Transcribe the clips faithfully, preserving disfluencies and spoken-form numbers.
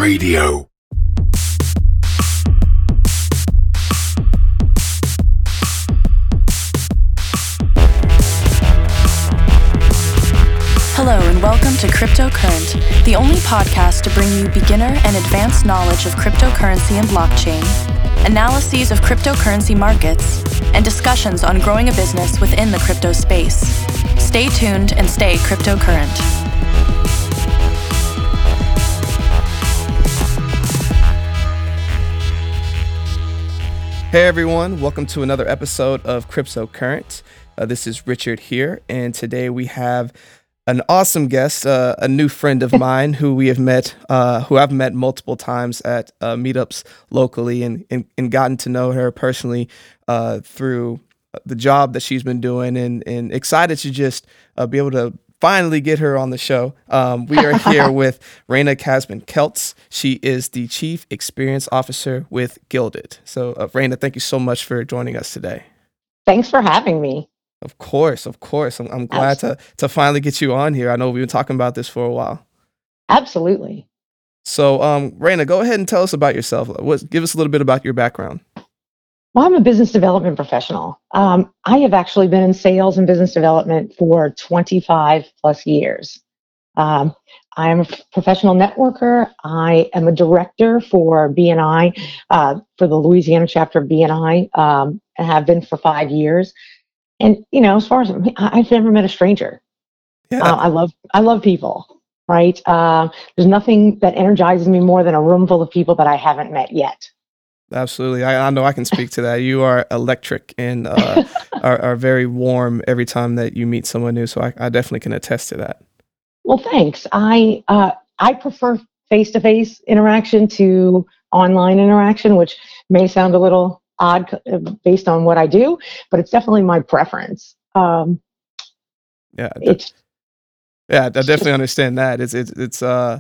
Radio. Hello and welcome to Cryptocurrent, the only podcast to bring you beginner and advanced knowledge of cryptocurrency and blockchain, analyses of cryptocurrency markets, and discussions on growing a business within the crypto space. Stay tuned and stay cryptocurrent. Hey everyone, welcome to another episode of Cryptocurrent. Uh, this is Richard here, and today we have an awesome guest, uh, a new friend of mine who we have met, uh, who I've met multiple times at uh, meetups locally, and, and and gotten to know her personally uh, through the job that she's been doing, and and excited to just uh, be able to finally get her on the show. Um, we are here with Raina Kasman-Keltz. She is the Chief Experience Officer with Guilded. So, uh, Raina, thank you so much for joining us today. Thanks for having me. Of course, of course. I'm, I'm glad to to finally get you on here. I know we've been talking about this for a while. Absolutely. So, um, Raina, go ahead and tell us about yourself. What, give us a little bit about your background. Well, I'm a business development professional. Um, I have actually been in sales and business development for twenty-five plus years. Um, I am a professional networker. I am a director for B N I, uh, for the Louisiana chapter of B N I, um, and have been for five years. And, you know, as far as I- I've never met a stranger. Yeah. Uh, I love, I love people, right? Uh, there's nothing that energizes me more than a room full of people that I haven't met yet. Absolutely. I, I know I can speak to that. You are electric and uh, are, are very warm every time that you meet someone new. So I, I definitely can attest to that. Well, thanks. I uh, I prefer face-to-face interaction to online interaction, which may sound a little odd uh, based on what I do, but it's definitely my preference. Um, Yeah. it's Yeah, I definitely understand that. It's it's it's uh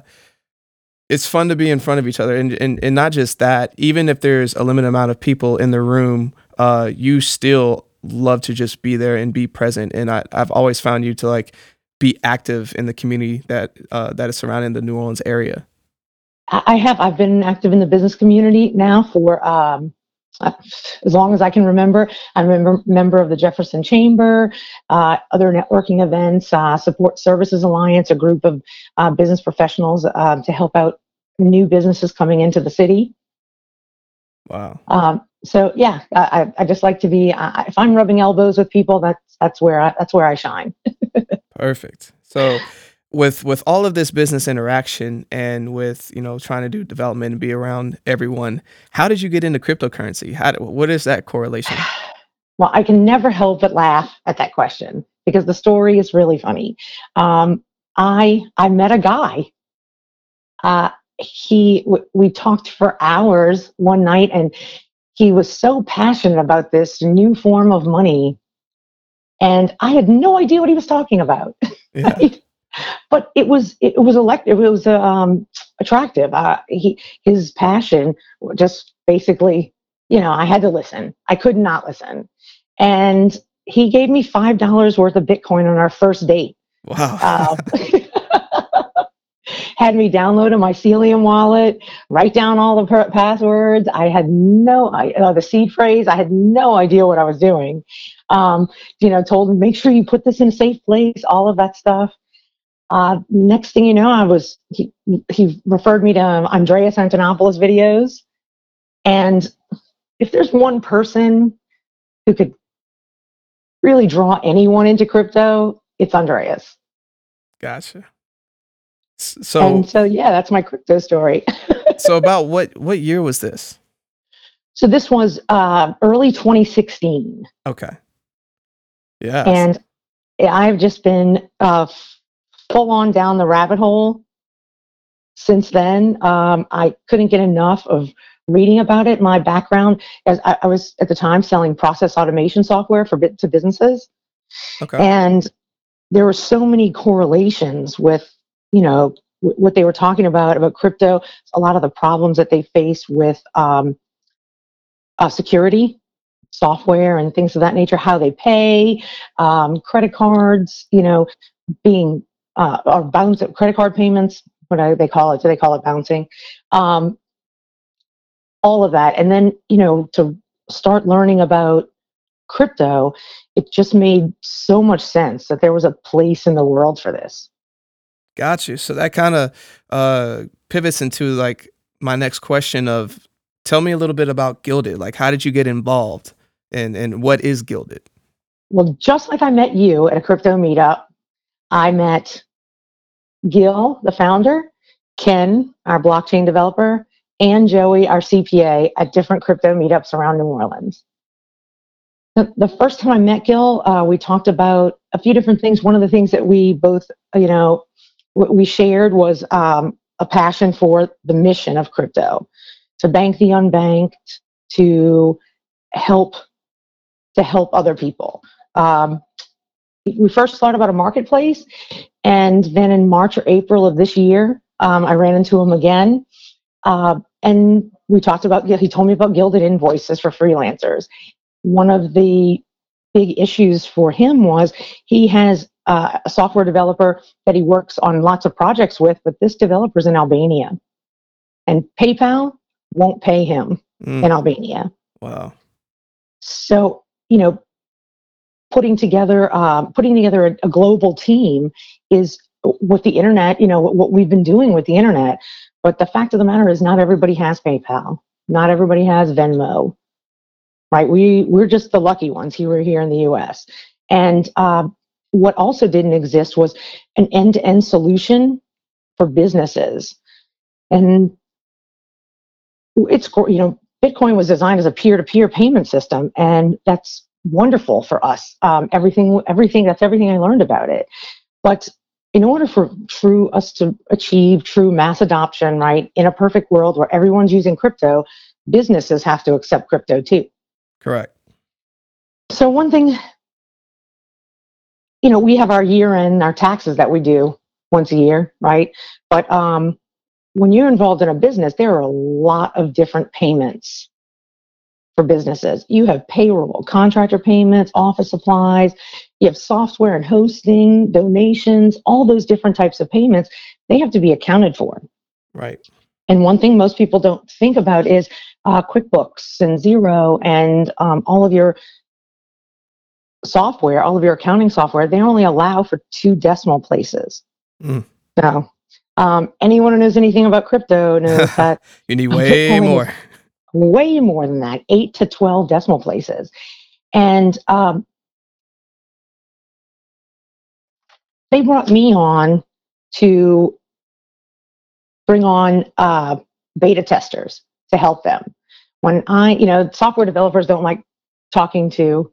it's fun to be in front of each other, and and and not just that. Even if there's a limited amount of people in the room, uh, you still love to just be there and be present. And I I've always found you to like be active in the community that uh, that is surrounding the New Orleans area. I I have I've been active in the business community now for um, uh, as long as I can remember. I'm a member, member of the Jefferson Chamber, uh, other networking events, uh, Support Services Alliance, a group of uh, business professionals uh, to help out new businesses coming into the city. Wow. Um, so yeah, I, I I just like to be. Uh, if I'm rubbing elbows with people, that's that's where I, that's where I shine. Perfect. So with with all of this business interaction and with, you know, trying to do development and be around everyone, how did you get into cryptocurrency? How do, what is that correlation? Well, I can never help but laugh at that question because the story is really funny. Um, I I met a guy. Uh, he w- we talked for hours one night, and he was so passionate about this new form of money, and I had no idea what he was talking about. Yeah. But it was it was elect it was uh, um, attractive. Uh, he his passion just basically, you know, I had to listen. I could not listen, and he gave me five dollars worth of Bitcoin on our first date. Wow. Uh, had me download a Mycelium wallet, write down all the per- passwords. I had no I uh, the seed phrase. I had no idea what I was doing. Um, you know, told him make sure you put this in a safe place. All of that stuff. Uh, next thing you know, I was he he referred me to um, Andreas Antonopoulos videos, and if there's one person who could really draw anyone into crypto, it's Andreas. Gotcha. S- So And so yeah, that's my crypto story. so about what what year was this? So this was uh, early twenty sixteen, Okay. Yeah. and I've just been uh, full on down the rabbit hole since then. Um, I couldn't get enough of reading about it. My background, as I, I was at the time selling process automation software for bit to businesses, Okay. and there were so many correlations with, you know, w- what they were talking about about crypto. A lot of the problems that they face with um, uh, security software and things of that nature, how they pay, um, credit cards, you know, being uh, or bounce credit card payments what do they call it? Do they call it bouncing? Um, all of that. And then, you know, to start learning about crypto, it just made so much sense that there was a place in the world for this. Got you. So that kind of uh, pivots into like my next question of tell me a little bit about Guilded. Like, how did you get involved and, and what is Guilded? Well, just like I met you at a crypto meetup, I met Gil, the founder, Ken, our blockchain developer, and Joey, our C P A, at different crypto meetups around New Orleans. The, the first time I met Gil, uh, we talked about a few different things. One of the things that we both, you know, w- we shared was um, a passion for the mission of crypto, to bank the unbanked, to help to help other people. Um, we first thought about a marketplace, and then in March or April of this year, um, I ran into him again, uh, and we talked about. He told me about Guilded Invoices for freelancers. One of the big issues for him was he has uh, a software developer that he works on lots of projects with, but this developer's in Albania, and PayPal won't pay him Mm. in Albania. Wow. So, you know, putting together um, putting together a, a global team is with the internet, you know, what, what we've been doing with the internet. But the fact of the matter is not everybody has PayPal. Not everybody has Venmo, right? We, we're just the lucky ones here, here in the U S. And uh, what also didn't exist was an end-to-end solution for businesses. And it's, you know, Bitcoin was designed as a peer-to-peer payment system, and that's wonderful for us. Um, everything, everything, that's everything I learned about it. But in order for true us to achieve true mass adoption, right, in a perfect world where everyone's using crypto, businesses have to accept crypto too. Correct. So one thing, you know, we have our year-end, our taxes that we do once a year, right? But um, when you're involved in a business, there are a lot of different payments for businesses. You have payroll, contractor payments, office supplies, you have software and hosting, donations, all those different types of payments, they have to be accounted for. Right. And one thing most people don't think about is uh, QuickBooks and Xero and um, all of your software, all of your accounting software, they only allow for two decimal places. Mm. So um, anyone who knows anything about crypto knows that you need way more. Way more than that, eight to twelve decimal places. And um, they brought me on to bring on uh, beta testers to help them. When I, you know, software developers don't like talking to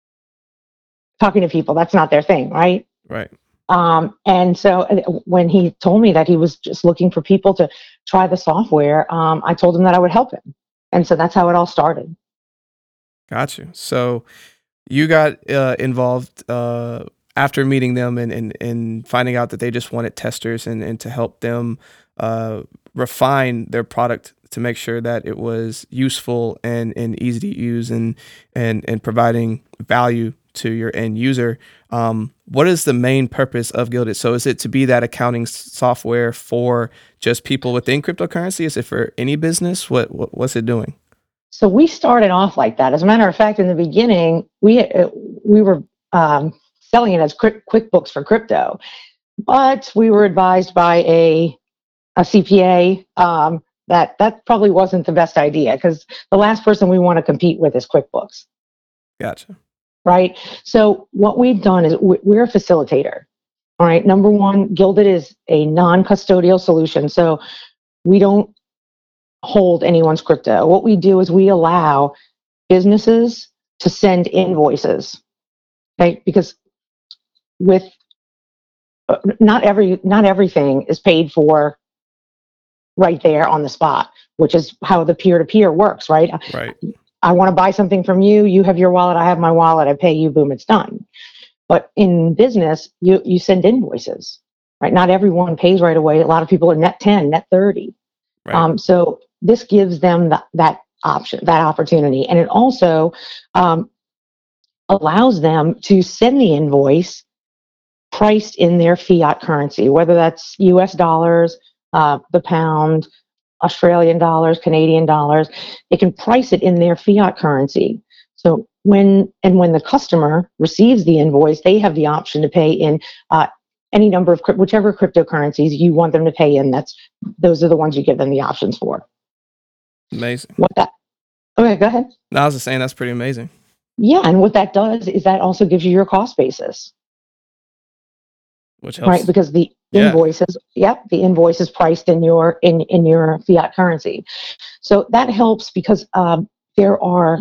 talking to people. That's not their thing, right? Right. Um, and so when he told me that he was just looking for people to try the software, um, I told him that I would help him. And so that's how it all started. Got you. So you got uh, involved uh, after meeting them and, and, and finding out that they just wanted testers and, and to help them uh, refine their product to make sure that it was useful and, and easy to use and, and, and providing value to your end user. Um, what is the main purpose of Guilded? So is it to be that accounting s- software for just people within cryptocurrency? Is it for any business? What, what what's it doing? So we started off like that. As a matter of fact, in the beginning, we uh, we were um, selling it as Quick, QuickBooks for crypto, but we were advised by a a C P A um, that that probably wasn't the best idea because the last person we want to compete with is QuickBooks. Gotcha. Right. So what we've done is we're a facilitator. All right. Number one, Guilded is a non-custodial solution. So we don't hold anyone's crypto. What we do is we allow businesses to send invoices. Okay. Because with uh, not every, not everything is paid for right there on the spot, which is how the peer-to-peer works, right? Right. I want to buy something from you. You have your wallet. I have my wallet. I pay you. Boom, it's done. But in business, you you send invoices, right? Not everyone pays right away. A lot of people are net ten, net thirty. Right. Um, so this gives them that, that option, that opportunity. And it also um, allows them to send the invoice priced in their fiat currency, whether that's U S dollars uh, the pound, Australian dollars, Canadian dollars. They can price it in their fiat currency. So when and when the customer receives the invoice, they have the option to pay in uh, any number of whichever cryptocurrencies you want them to pay in. That's those are the ones you give them the options for. Amazing. What that? Okay, go ahead. No, I was just saying that's pretty amazing. Yeah, and what that does is that also gives you your cost basis, which helps, right? Because the yeah. invoices, yep, the invoice is priced in your in in your fiat currency. So that helps because um, there are,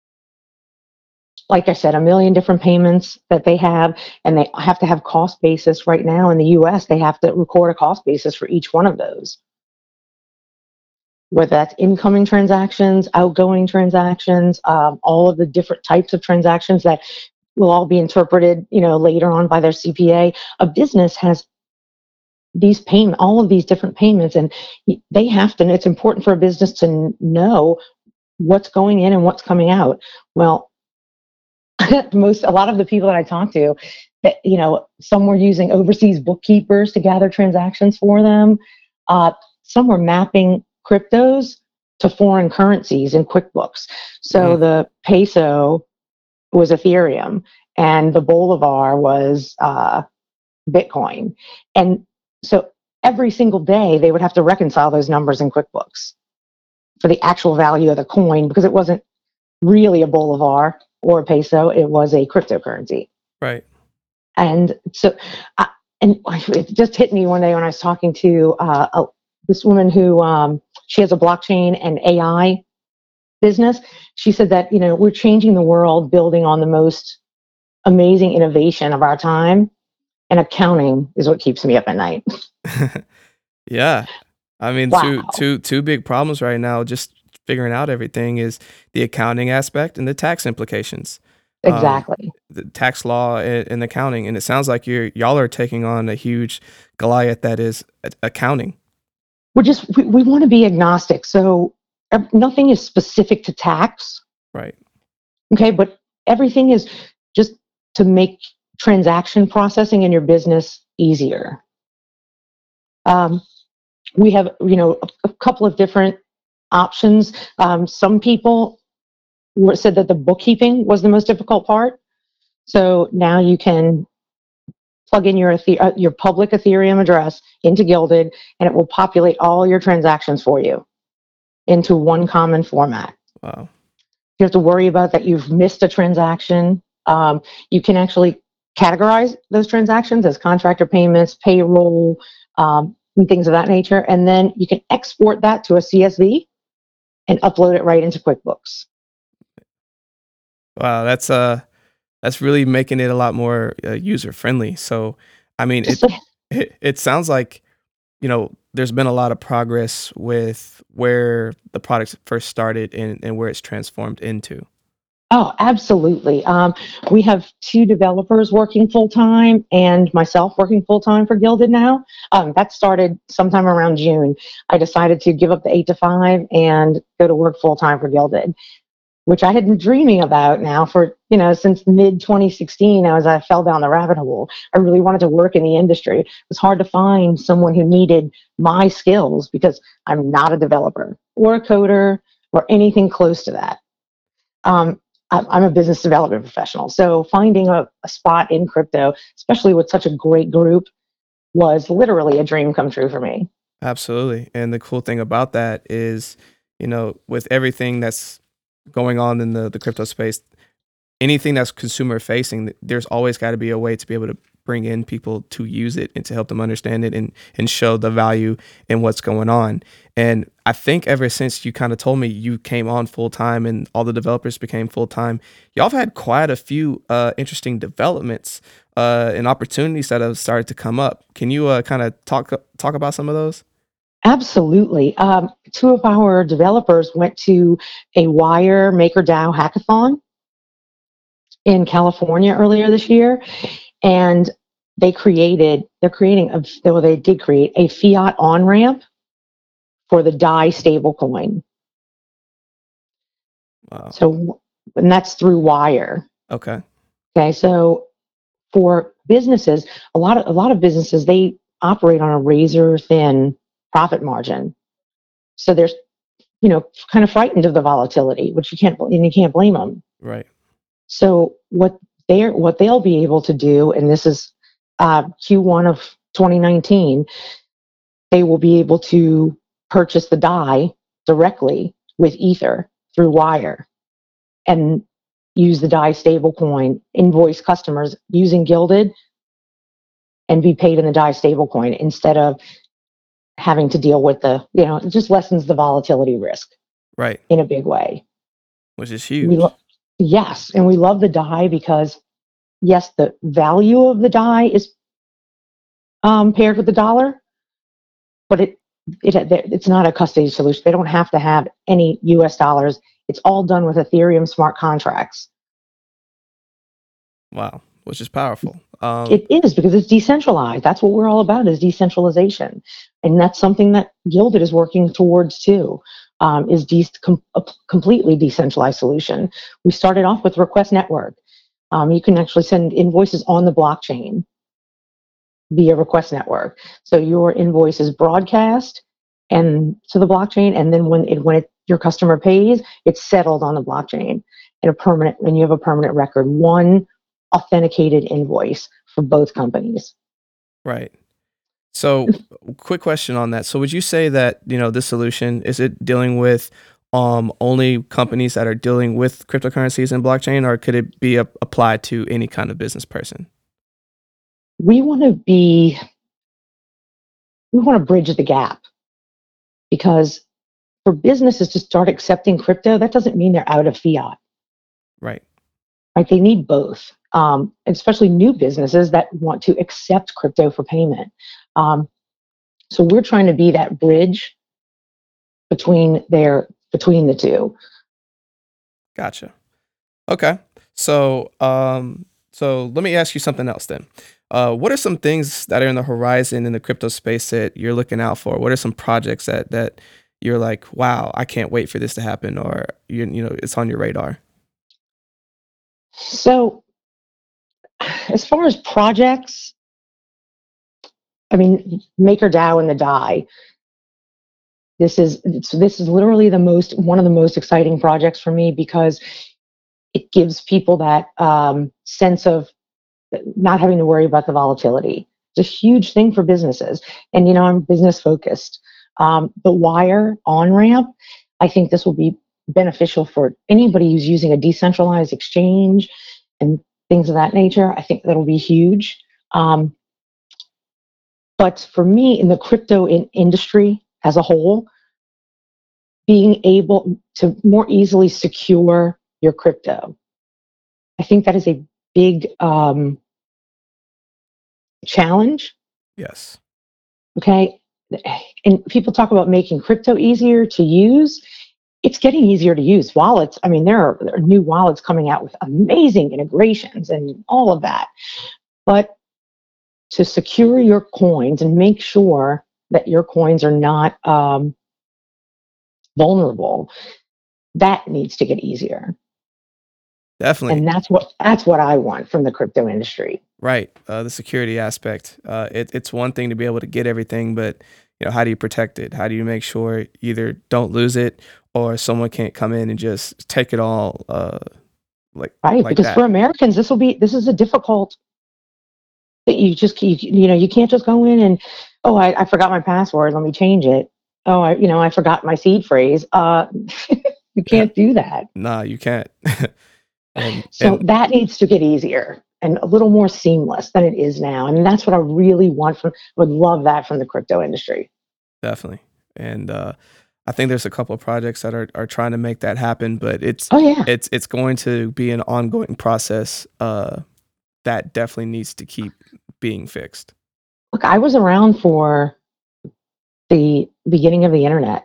like I said, a million different payments that they have, and they have to have cost basis. Right now in the U S, they have to record a cost basis for each one of those, whether that's incoming transactions, outgoing transactions, um, all of the different types of transactions that will all be interpreted, you know, later on by their C P A. A business has these payment, all of these different payments, and they have to. It's important for a business to know what's going in and what's coming out. Well, most, a lot of the people that I talk to, that you know, some were using overseas bookkeepers to gather transactions for them. Uh, some were mapping cryptos to foreign currencies in QuickBooks. So mm. the peso was Ethereum, and the Bolivar was uh, Bitcoin. And so every single day they would have to reconcile those numbers in QuickBooks for the actual value of the coin, because it wasn't really a Bolivar or a peso, it was a cryptocurrency. Right. And so, uh, and it just hit me one day when I was talking to uh, a, this woman who, um, she has a blockchain and A I business. She said that, you know, we're changing the world building on the most amazing innovation of our time, and accounting is what keeps me up at night. Yeah. I mean, wow. two, two, two big problems right now, just figuring out everything, is the accounting aspect and the tax implications. Exactly. Um, the tax law and, and accounting. And it sounds like you're, y'all are taking on a huge Goliath that is accounting. We're just, we, we want to be agnostic. So nothing is specific to tax. Right. Okay. But everything is just to make transaction processing in your business easier. Um, we have, you know, a, a couple of different options. Um, some people were, said that the bookkeeping was the most difficult part. So now you can plug in your uh, your public Ethereum address into Guilded, and it will populate all your transactions for you into one common format. Wow. You have to worry about that you've missed a transaction. Um, you can actually categorize those transactions as contractor payments, payroll, um, and things of that nature. And then you can export that to a C S V and upload it right into QuickBooks. Wow, that's uh, that's really making it a lot more uh, user friendly. So, I mean, it, it it sounds like, you know, there's been a lot of progress with where the product first started and, and where it's transformed into. Oh, absolutely. Um, we have two developers working full time and myself working full time for Guilded now. Um, that started sometime around June. I decided to give up the eight to five and go to work full time for Guilded, which I had been dreaming about now for, you know, since mid twenty sixteen, as I fell down the rabbit hole. I really wanted to work in the industry. It was hard to find someone who needed my skills because I'm not a developer or a coder or anything close to that. Um, I'm a business development professional. So finding a, a spot in crypto, especially with such a great group, was literally a dream come true for me. Absolutely. And the cool thing about that is, you know, with everything that's going on in the, the crypto space, anything that's consumer facing, there's always got to be a way to be able to bring in people to use it and to help them understand it and, and show the value in what's going on. And I think ever since you kind of told me you came on full time and all the developers became full time, y'all have had quite a few uh, interesting developments uh, and opportunities that have started to come up. Can you uh, kind of talk talk about some of those? Absolutely. Um, two of our developers went to a Wire MakerDAO hackathon in California earlier this year, and they created, they're creating, a, well, they did create a fiat on-ramp for the D A I stablecoin. Wow. So, and that's through Wire. Okay. Okay. So for businesses, a lot of, a lot of businesses, they operate on a razor thin profit margin. So there's, you know, kind of frightened of the volatility, which you can't, and you can't blame them. Right. So what they're, what they'll be able to do, and this is uh, Q one of twenty nineteen, they will be able to purchase the die directly with Ether through Wire and use the die stablecoin, invoice customers using Gilded, and be paid in the die stablecoin instead of having to deal with the, you know, it just lessens the volatility risk. Right. In a big way. Which is huge. We lo- yes. And we love the die because, yes, the value of the die is um, paired with the dollar, but it, it it's not a custody solution. They don't have to have any U S dollars. It's all done with Ethereum smart contracts. Wow. Which is powerful. Um, it is, because it's decentralized. That's what we're all about, is decentralization. And that's something that Gilded is working towards too, um, is de- com- a completely decentralized solution. We started off with Request Network. Um, you can actually send invoices on the blockchain via Request Network. So your invoice is broadcast and to the blockchain, and then when it, when it, your customer pays, it's settled on the blockchain in a permanent, and you have a permanent record. One authenticated invoice for both companies. Right. So, quick question on that. So, would you say that, you know, this solution, is it dealing with um, only companies that are dealing with cryptocurrencies and blockchain, or could it be a- applied to any kind of business person? We want to be, we want to bridge the gap, because for businesses to start accepting crypto, that doesn't mean they're out of fiat. Right. Right. They need both, um, especially new businesses that want to accept crypto for payment. Um, so we're trying to be that bridge between their between the two. Gotcha. Okay. So, um, so let me ask you something else then. Uh, what are some things that are in the horizon in the crypto space that you're looking out for? What are some projects that that you're like, wow, I can't wait for this to happen, or you you know, it's on your radar? So as far as projects, I mean, MakerDAO and the Die. This is it's, this is literally the most one of the most exciting projects for me, because it gives people that um, sense of not having to worry about the volatility. It's a huge thing for businesses, and you know, I'm business focused. Um, the Wire on ramp, I think this will be beneficial for anybody who's using a decentralized exchange and things of that nature. I think that'll be huge. Um, but for me, in the crypto in industry as a whole, being able to more easily secure your crypto, I think that is a big um, challenge. Yes. Okay. And people talk about making crypto easier to use. It's getting easier to use. Wallets, I mean, there are, there are new wallets coming out with amazing integrations and all of that. But to secure your coins and make sure that your coins are not um, vulnerable, that needs to get easier. Definitely. And that's what that's what I want from the crypto industry. Right. Uh, the security aspect. Uh, it, it's one thing to be able to get everything, but you know, how do you protect it? How do you make sure either don't lose it, or someone can't come in and just take it all? Uh, like Right. like Because that. for Americans, this will be this is a difficult. That you just you, you know you can't just go in and, oh, I, I forgot my password, let me change it. Oh, I you know I forgot my seed phrase. Uh, you Yeah. can't do that. Nah, you can't. and So and that needs to get easier and a little more seamless than it is now. And that's what I really want from, would love that from the crypto industry. definitely. And uh, I think there's a couple of projects that are, are trying to make that happen, but it's Oh yeah. it's it's going to be an ongoing process uh, that definitely needs to keep being fixed. Look, I was around for the beginning of the internet,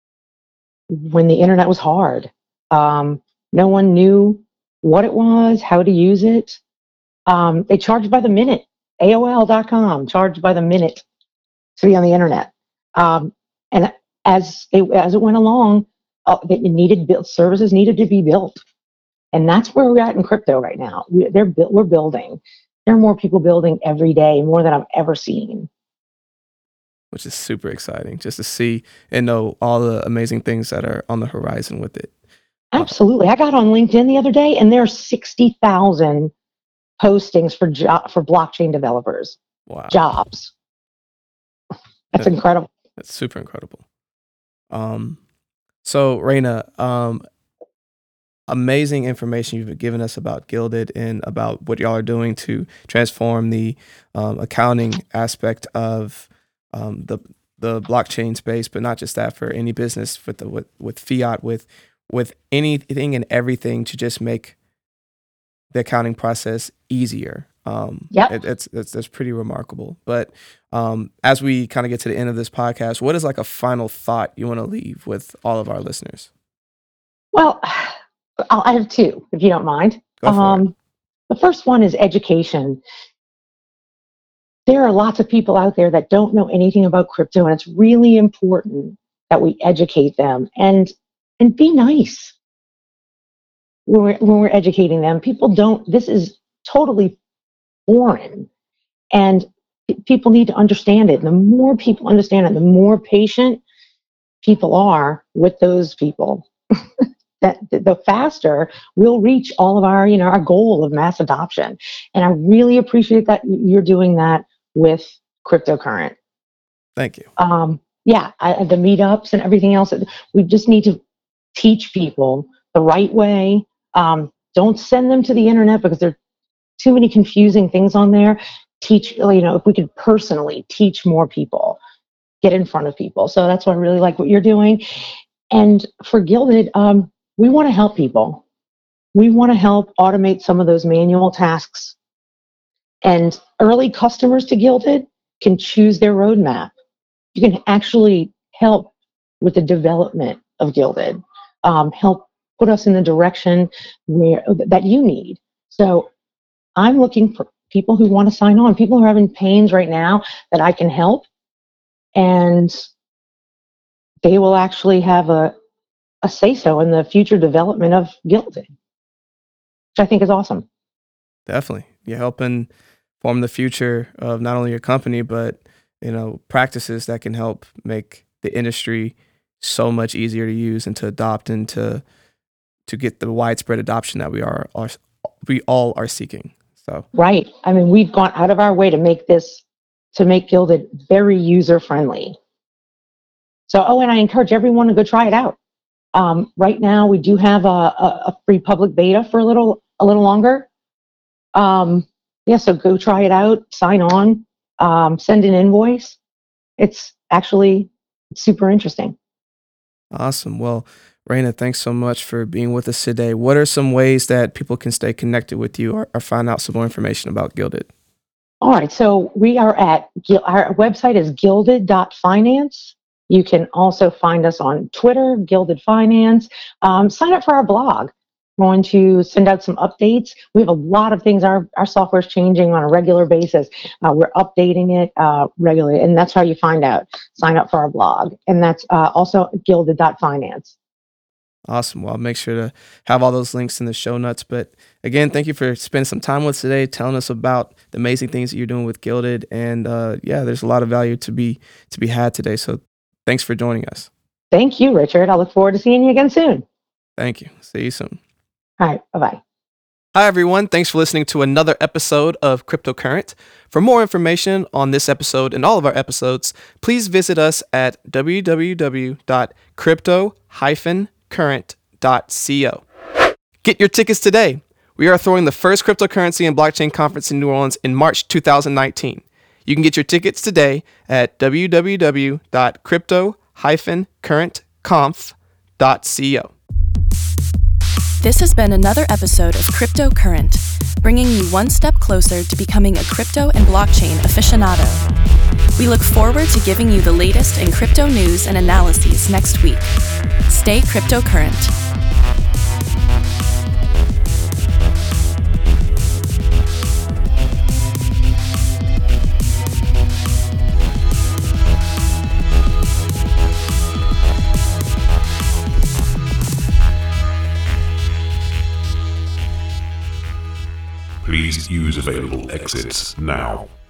when the internet was hard. Um, no one knew what it was, how to use it. Um, they charged by the minute. A O L dot com charged by the minute to be on the internet. Um, and as it, as it went along, uh, it needed built services needed to be built, and that's where we're at in crypto right now. We, they're we're building. There are more people building every day, more than I've ever seen. which is super exciting just to see and know all the amazing things that are on the horizon with it. Absolutely. I got on LinkedIn the other day, and there are sixty thousand postings for jo- for blockchain developers. Wow. Jobs. That's that, incredible. That's super incredible. Um, so Raina, um, amazing information you've given us about Guilded and about what y'all are doing to transform the um, accounting aspect of um, the the blockchain space, but not just that, for any business with the with, with fiat, with with anything and everything to just make the accounting process easier. Um, yep. it, it's, it's, it's pretty remarkable. But um, as we kind of get to the end of this podcast, what is like a final thought you want to leave with all of our listeners? Well, I'll, I have two, if you don't mind. Go for um, it. The first one is education. There are lots of people out there that don't know anything about crypto, and it's really important that we educate them and and be nice when we're, when we're educating them. People don't, this is totally foreign, and p- people need to understand it. And the more people understand it, the more patient people are with those people, that the faster we'll reach all of our, you know, our goal of mass adoption. And I really appreciate that you're doing that with Cryptocurrent. Thank you. Um, yeah, I, the meetups and everything else. We just need to teach people the right way. Um, don't send them to the internet because there are too many confusing things on there. Teach, you know, if we could personally teach more people, get in front of people. So that's why I really like what you're doing. And for Guilded, um, we want to help people. We want to help automate some of those manual tasks. And early customers to Guilded can choose their roadmap. You can actually help with the development of Guilded, um, help put us in the direction where that you need. So I'm looking for people who want to sign on, people who are having pains right now that I can help, and they will actually have a, a say-so in the future development of Guilded, which I think is awesome. Definitely. You're helping form the future of not only your company, but, you know, practices that can help make the industry so much easier to use and to adopt and to to get the widespread adoption that we are, are we all are seeking. So right. I mean, we've gone out of our way to make this, to make Guilded very user friendly. So, oh, and I encourage everyone to go try it out. Um, right now, we do have a, a, a free public beta for a little a little longer. Um, yeah, so go try it out, sign on, um, send an invoice. It's actually super interesting. Awesome. Well, Raina, thanks so much for being with us today. What are some ways that people can stay connected with you or, or find out some more information about Guilded? All right, so we are at, our website is gilded dot finance. You can also find us on Twitter, Guilded Finance. Um, sign up for our blog. We're going to send out some updates. We have a lot of things. Our, our software is changing on a regular basis. Uh, we're updating it uh, regularly, and that's how you find out. Sign up for our blog, and that's uh, also gilded dot finance. Awesome. Well, I'll make sure to have all those links in the show notes. But again, thank you for spending some time with us today, telling us about the amazing things that you're doing with Guilded. And uh, yeah, there's a lot of value to be to be had today. So thanks for joining us. Thank you, Richard. I look forward to seeing you again soon. Thank you. See you soon. All right. Bye-bye. Hi, everyone. Thanks for listening to another episode of Cryptocurrent. For more information on this episode and all of our episodes, please visit us at w w w dot crypto dash current dot co. Get your tickets today. We are throwing the first cryptocurrency and blockchain conference in New Orleans in March two thousand nineteen. You can get your tickets today at w w w dot crypto dash current conf dot co. This has been another episode of Cryptocurrent, bringing you one step closer to becoming a crypto and blockchain aficionado. We look forward to giving you the latest in crypto news and analyses next week. Stay cryptocurrent. Please use available exits now.